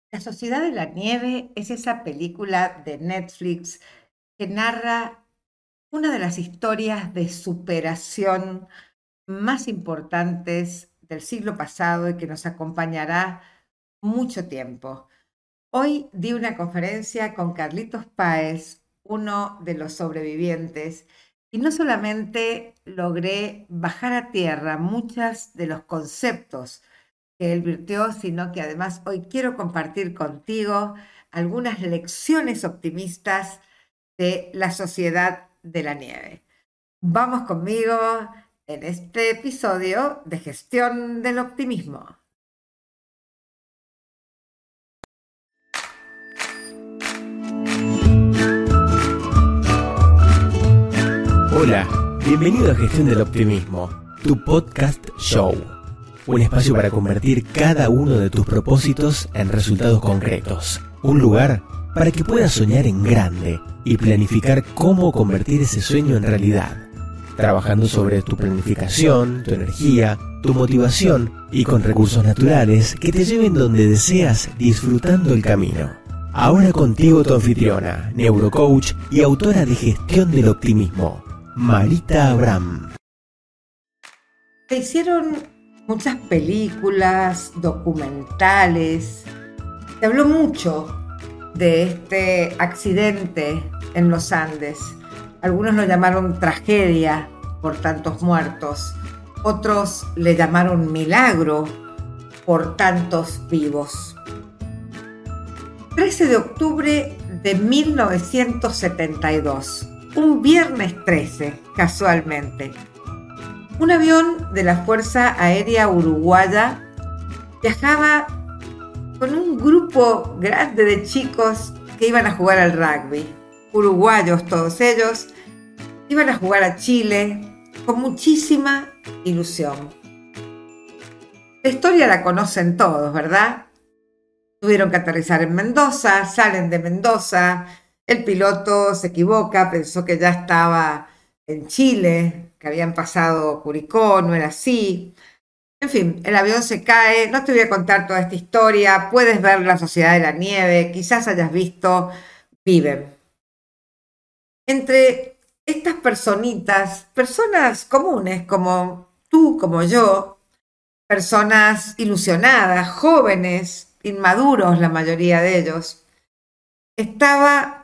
La Sociedad de la Nieve es esa película de Netflix que narra una de las historias de superación más importantes del siglo pasado y que nos acompañará mucho tiempo. Hoy di una conferencia con Carlitos Páez, uno de los sobrevivientes, y no solamente logré bajar a tierra muchos de los conceptos que él virtió, sino que además hoy quiero compartir contigo algunas lecciones optimistas de la sociedad de la nieve. Vamos conmigo en este episodio de Gestión del Optimismo. Hola, bienvenido a Gestión del Optimismo, tu podcast show. Un espacio para convertir cada uno de tus propósitos en resultados concretos. Un lugar para que puedas soñar en grande y planificar cómo convertir ese sueño en realidad. Trabajando sobre tu planificación, tu energía, tu motivación y con recursos naturales que te lleven donde deseas disfrutando el camino. Ahora contigo tu anfitriona, neurocoach y autora de Gestión del Optimismo, Marita Abraham. Se hicieron muchas películas, documentales. Se habló mucho de este accidente en los Andes. Algunos lo llamaron tragedia por tantos muertos. Otros le llamaron milagro por tantos vivos. 13 de octubre de 1972, un viernes 13, casualmente. Un avión de la Fuerza Aérea Uruguaya viajaba con un grupo grande de chicos que iban a jugar al rugby. Uruguayos todos ellos, iban a jugar a Chile con muchísima ilusión. La historia la conocen todos, ¿verdad? Tuvieron que aterrizar en Mendoza, salen de Mendoza, el piloto se equivoca, pensó que ya estaba en Chile, que habían pasado Curicó, no era así. En fin, el avión se cae, no te voy a contar toda esta historia, puedes ver La Sociedad de la Nieve, quizás hayas visto Viven. Entre estas personitas, personas comunes como tú, como yo, personas ilusionadas, jóvenes, inmaduros la mayoría de ellos, estaba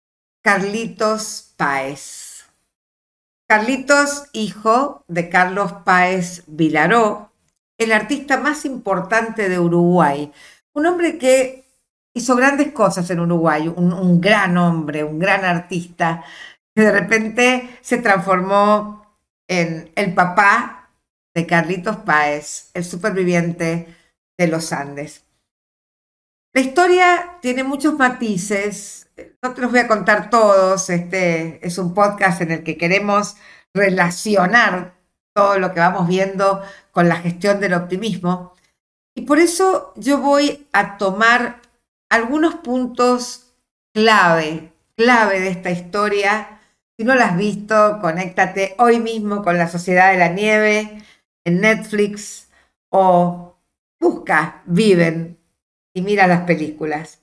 Carlitos Páez. Carlitos, hijo de Carlos Páez Vilaró, el artista más importante de Uruguay. Un hombre que hizo grandes cosas en Uruguay, un gran hombre, un gran artista, que de repente se transformó en el papá de Carlitos Páez, el superviviente de los Andes. La historia tiene muchos matices, no te los voy a contar todos, este es un podcast en el que queremos relacionar todo lo que vamos viendo con la gestión del optimismo y por eso yo voy a tomar algunos puntos clave de esta historia. Si no la has visto, conéctate hoy mismo con La Sociedad de la Nieve en Netflix o busca Viven y mira las películas.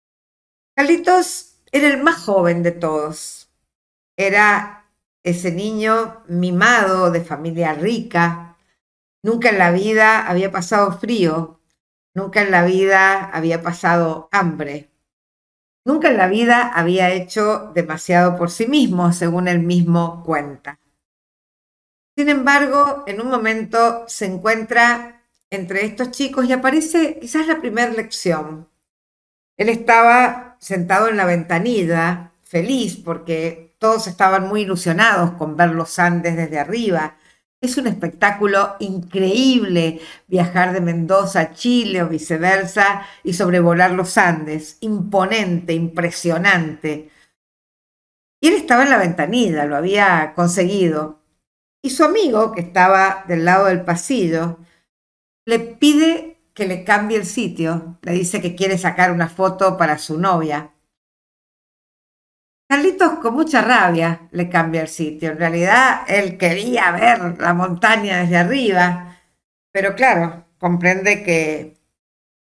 Carlitos era el más joven de todos. Era ese niño mimado de familia rica. Nunca en la vida había pasado frío. Nunca en la vida había pasado hambre. Nunca en la vida había hecho demasiado por sí mismo, según él mismo cuenta. Sin embargo, en un momento se encuentra entre estos chicos y aparece quizás la primera lección. Él estaba sentado en la ventanilla, feliz porque todos estaban muy ilusionados con ver los Andes desde arriba. Es un espectáculo increíble viajar de Mendoza a Chile o viceversa y sobrevolar los Andes. Imponente, impresionante. Y él estaba en la ventanilla, lo había conseguido. Y su amigo, que estaba del lado del pasillo, le pide que le cambie el sitio. Le dice que quiere sacar una foto para su novia. Carlitos con mucha rabia le cambia el sitio. En realidad él quería ver la montaña desde arriba, pero claro, comprende que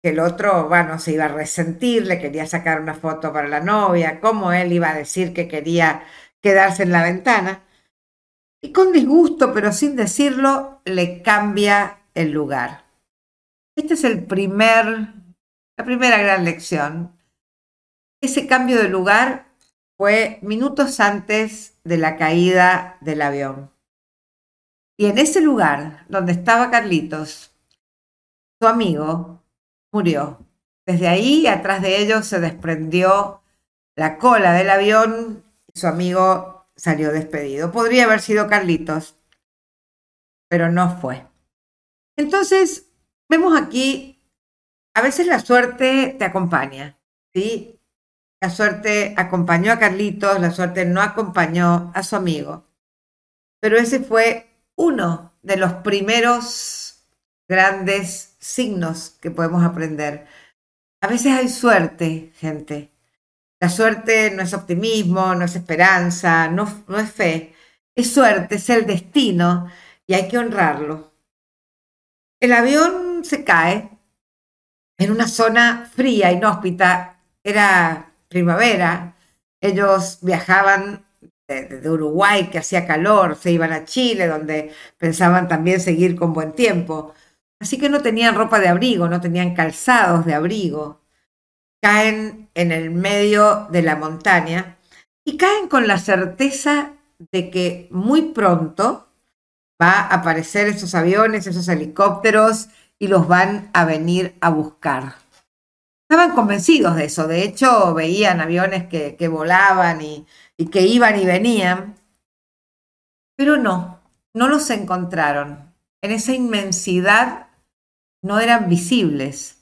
que el otro, bueno, se iba a resentir, le quería sacar una foto para la novia, cómo él iba a decir que quería quedarse en la ventana. Y con disgusto, pero sin decirlo, le cambia el lugar. Esta es la primera gran lección. Ese cambio de lugar fue minutos antes de la caída del avión. Y en ese lugar donde estaba Carlitos, su amigo murió. Desde ahí, atrás de ellos, se desprendió la cola del avión y su amigo salió despedido. Podría haber sido Carlitos, pero no fue. Entonces, vemos aquí, a veces la suerte te acompaña, ¿sí? La suerte acompañó a Carlitos, la suerte no acompañó a su amigo. Pero ese fue uno de los primeros grandes signos que podemos aprender. A veces hay suerte, gente. La suerte no es optimismo, no es esperanza, no es fe. Es suerte, es el destino y hay que honrarlo. El avión se cae en una zona fría, inhóspita. Era primavera. Ellos viajaban de Uruguay, que hacía calor, se iban a Chile, donde pensaban también seguir con buen tiempo. Así que no tenían ropa de abrigo, no tenían calzados de abrigo. Caen en el medio de la montaña y caen con la certeza de que muy pronto va a aparecer esos aviones, esos helicópteros y los van a venir a buscar. Estaban convencidos de eso, de hecho veían aviones que volaban y que iban y venían, pero no los encontraron. En esa inmensidad no eran visibles.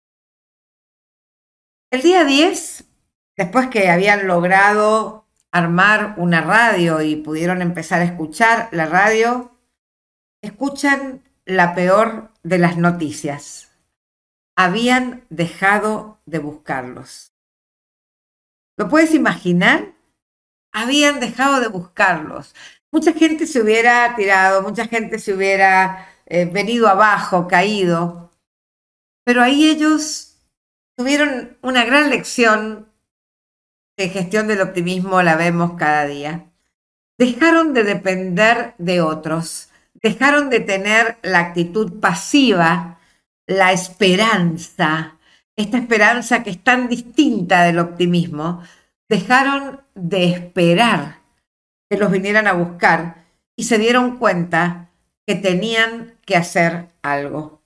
El día 10, después que habían logrado armar una radio y pudieron empezar a escuchar la radio, escuchan la peor de las noticias. Habían dejado de buscarlos. ¿Lo puedes imaginar? Habían dejado de buscarlos. Mucha gente se hubiera tirado, mucha gente se hubiera venido abajo, caído, pero ahí ellos tuvieron una gran lección de gestión del optimismo, la vemos cada día. Dejaron de depender de otros, dejaron de tener la actitud pasiva, la esperanza, esta esperanza que es tan distinta del optimismo, dejaron de esperar que los vinieran a buscar y se dieron cuenta que tenían que hacer algo.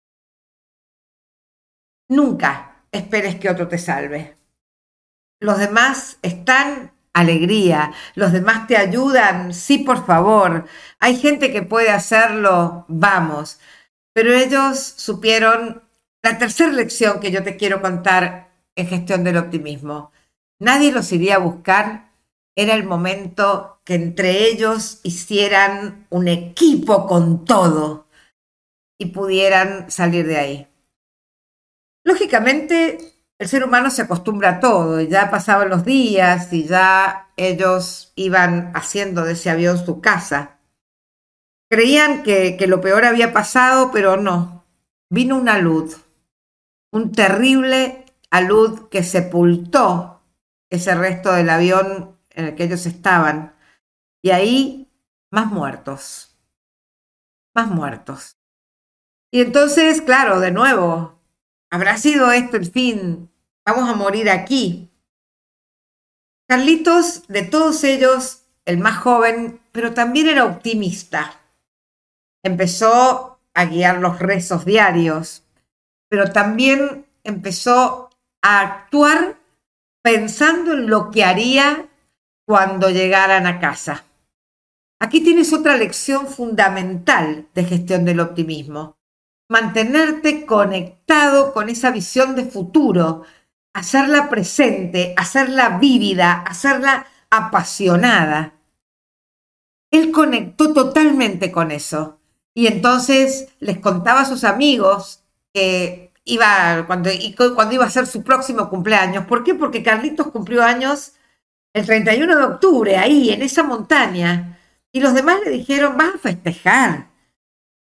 Nunca esperes que otro te salve. Los demás están, alegría, los demás te ayudan, sí, por favor. Hay gente que puede hacerlo, vamos. Pero ellos supieron la tercera lección que yo te quiero contar en gestión del optimismo. Nadie los iría a buscar. Era el momento que entre ellos hicieran un equipo con todo y pudieran salir de ahí. Lógicamente, el ser humano se acostumbra a todo y ya pasaban los días y ya ellos iban haciendo de ese avión su casa. Creían que lo peor había pasado, pero no. Vino una alud, un terrible alud que sepultó ese resto del avión en el que ellos estaban. Y ahí, más muertos. Más muertos. Y entonces, claro, de nuevo, ¿habrá sido esto el fin? ¿Vamos a morir aquí? Carlitos, de todos ellos, el más joven, pero también era optimista. Empezó a guiar los rezos diarios, pero también empezó a actuar pensando en lo que haría cuando llegaran a casa. Aquí tienes otra lección fundamental de gestión del optimismo. Mantenerte conectado con esa visión de futuro, hacerla presente, hacerla vívida, hacerla apasionada. Él conectó totalmente con eso. Y entonces les contaba a sus amigos que cuando iba a ser su próximo cumpleaños. ¿Por qué? Porque Carlitos cumplió años el 31 de octubre, ahí, en esa montaña. Y los demás le dijeron, vas a festejar.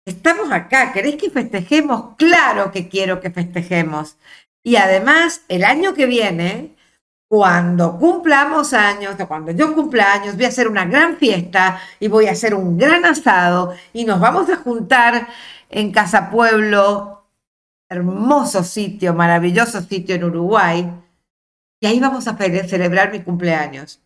estamos acá, ¿querés que festejemos? Claro que quiero que festejemos. Y además, el año que viene, cuando cumplamos años, o cuando yo cumpla años, voy a hacer una gran fiesta y voy a hacer un gran asado y nos vamos a juntar en Casa Pueblo, hermoso sitio, maravilloso sitio en Uruguay, y ahí vamos a celebrar mi cumpleaños.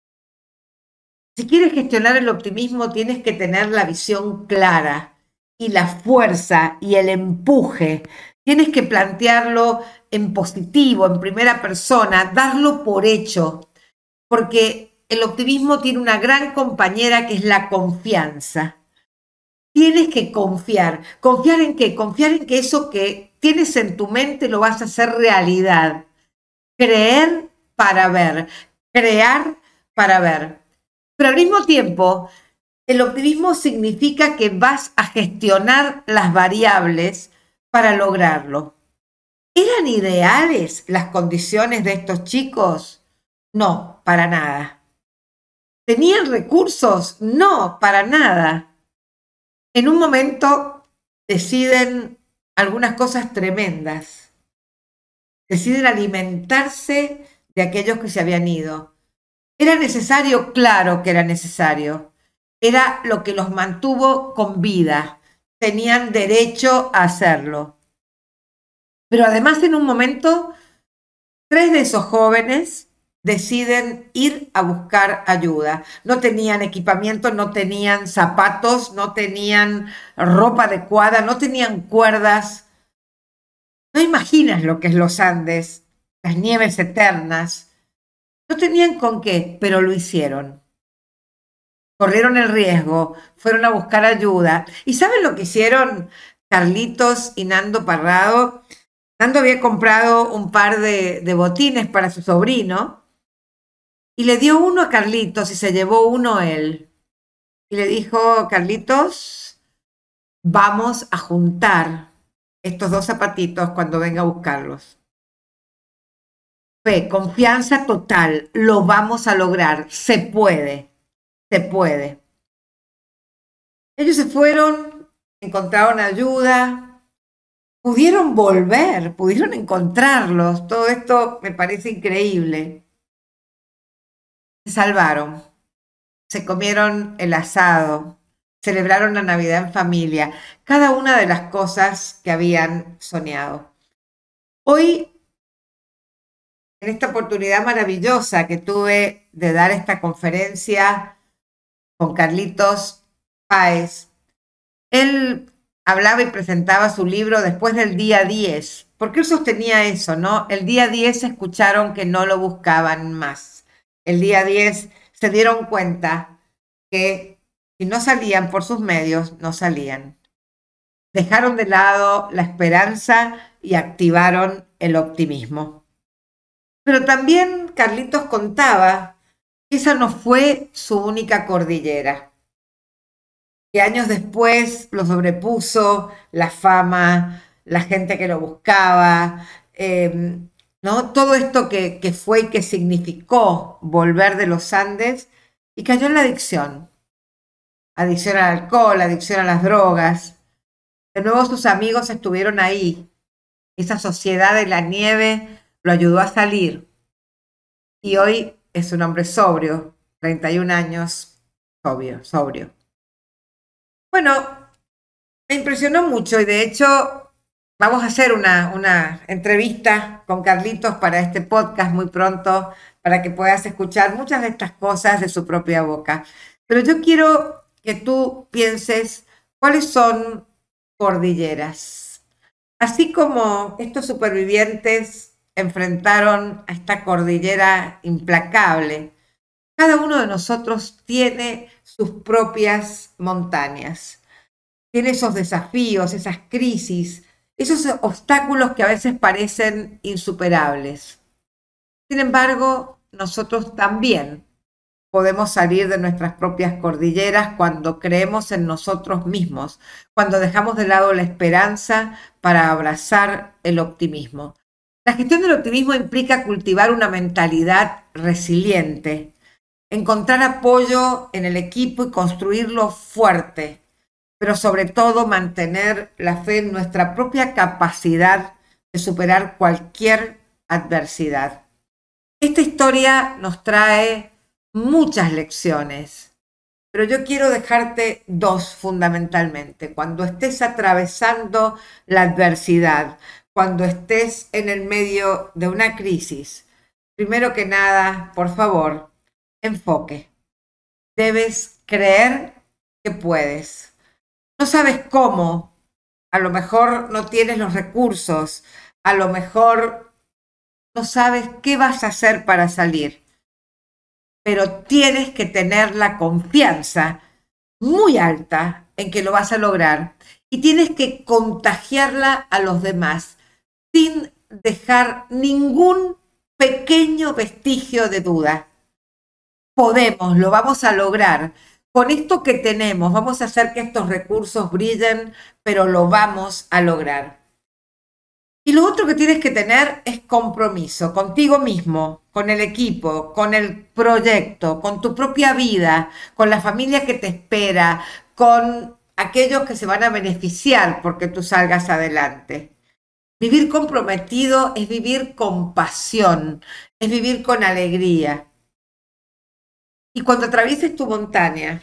Si quieres gestionar el optimismo, tienes que tener la visión clara y la fuerza y el empuje. Tienes que plantearlo en positivo, en primera persona, darlo por hecho, porque el optimismo tiene una gran compañera que es la confianza. Tienes que confiar. ¿Confiar en qué? Confiar en que eso que tienes en tu mente lo vas a hacer realidad. Creer para ver, crear para ver. Pero al mismo tiempo, el optimismo significa que vas a gestionar las variables para lograrlo. ¿Eran ideales las condiciones de estos chicos? No, para nada. ¿Tenían recursos? No, para nada. En un momento deciden algunas cosas tremendas. Deciden alimentarse de aquellos que se habían ido. ¿Era necesario? Claro que era necesario. Era lo que los mantuvo con vida. Tenían derecho a hacerlo. Pero además, en un momento, 3 de esos jóvenes deciden ir a buscar ayuda. No tenían equipamiento, no tenían zapatos, no tenían ropa adecuada, no tenían cuerdas. No imaginas lo que es los Andes, las nieves eternas. No tenían con qué, pero lo hicieron. Corrieron el riesgo, fueron a buscar ayuda. ¿Y saben lo que hicieron Carlitos y Nando Parrado? Nando había comprado un par de botines para su sobrino y le dio uno a Carlitos y se llevó uno él. Y le dijo, Carlitos, vamos a juntar estos 2 zapatitos cuando venga a buscarlos. Fe, confianza total, lo vamos a lograr, se puede, se puede. Ellos se fueron, encontraron ayuda, pudieron volver, pudieron encontrarlos. Todo esto me parece increíble. Se salvaron, se comieron el asado, celebraron la Navidad en familia, cada una de las cosas que habían soñado. Hoy, en esta oportunidad maravillosa que tuve de dar esta conferencia con Carlitos Páez, él hablaba y presentaba su libro después del día 10, porque él sostenía eso, ¿no? El día 10 escucharon que no lo buscaban más. El día 10 se dieron cuenta que si no salían por sus medios, no salían. Dejaron de lado la esperanza y activaron el optimismo. Pero también Carlitos contaba que esa no fue su única cordillera, que años después lo sobrepuso la fama, la gente que lo buscaba, ¿no? Todo esto que fue y que significó volver de los Andes y cayó en la adicción. Adicción al alcohol, adicción a las drogas. De nuevo sus amigos estuvieron ahí. Esa sociedad de la nieve lo ayudó a salir. Y hoy es un hombre sobrio, 31 años, sobrio. Bueno, me impresionó mucho y de hecho vamos a hacer una entrevista con Carlitos para este podcast muy pronto para que puedas escuchar muchas de estas cosas de su propia boca. Pero yo quiero que tú pienses cuáles son cordilleras. Así como estos supervivientes enfrentaron a esta cordillera implacable, cada uno de nosotros tiene sus propias montañas, tiene esos desafíos, esas crisis, esos obstáculos que a veces parecen insuperables. Sin embargo, nosotros también podemos salir de nuestras propias cordilleras cuando creemos en nosotros mismos, cuando dejamos de lado la esperanza para abrazar el optimismo. La gestión del optimismo implica cultivar una mentalidad resiliente, encontrar apoyo en el equipo y construirlo fuerte. pero sobre todo mantener la fe en nuestra propia capacidad de superar cualquier adversidad. Esta historia nos trae muchas lecciones, pero yo quiero dejarte dos fundamentalmente. Cuando estés atravesando la adversidad, cuando estés en el medio de una crisis, primero que nada, por favor, enfoque. Debes creer que puedes. No sabes cómo, a lo mejor no tienes los recursos, a lo mejor no sabes qué vas a hacer para salir, pero tienes que tener la confianza muy alta en que lo vas a lograr y tienes que contagiarla a los demás sin dejar ningún pequeño vestigio de duda. Podemos, lo vamos a lograr. Con esto que tenemos, vamos a hacer que estos recursos brillen, pero lo vamos a lograr. Y lo otro que tienes que tener es compromiso contigo mismo, con el equipo, con el proyecto, con tu propia vida, con la familia que te espera, con aquellos que se van a beneficiar porque tú salgas adelante. Vivir comprometido es vivir con pasión, es vivir con alegría. Y cuando atravieses tu montaña,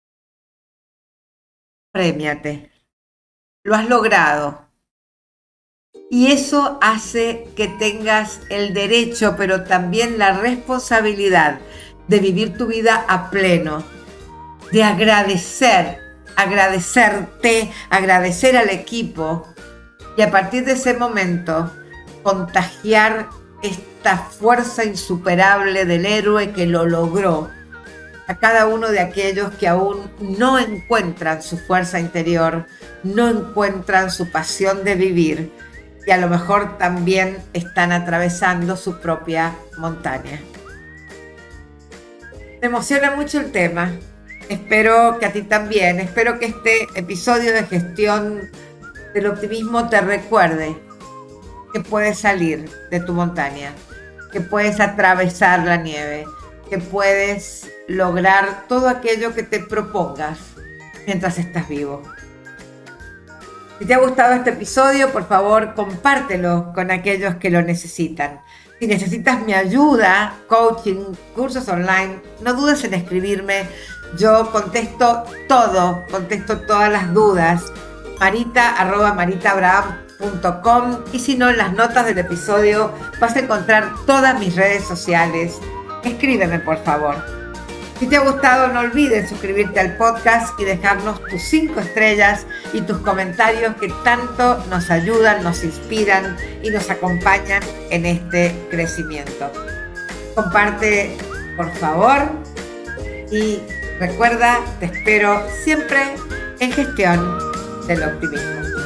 premiate. Lo has logrado. Y eso hace que tengas el derecho, pero también la responsabilidad de vivir tu vida a pleno, de agradecerte, agradecer al equipo y a partir de ese momento contagiar esta fuerza insuperable del héroe que lo logró a cada uno de aquellos que aún no encuentran su fuerza interior, no encuentran su pasión de vivir y a lo mejor también están atravesando su propia montaña. Me emociona mucho el tema. Espero que a ti también. Espero que este episodio de Gestión del Optimismo te recuerde que puedes salir de tu montaña, que puedes atravesar la nieve, que puedes lograr todo aquello que te propongas mientras estás vivo. Si te ha gustado este episodio, por favor, compártelo con aquellos que lo necesitan. Si necesitas mi ayuda, coaching, cursos online, no dudes en escribirme. Yo contesto todas las dudas. marita@maritabraham.com y si no, en las notas del episodio vas a encontrar todas mis redes sociales. Escríbeme, por favor. Si te ha gustado, no olvides suscribirte al podcast y dejarnos tus 5 estrellas y tus comentarios que tanto nos ayudan, nos inspiran y nos acompañan en este crecimiento. Comparte, por favor, y recuerda, te espero siempre en Gestión del Optimismo.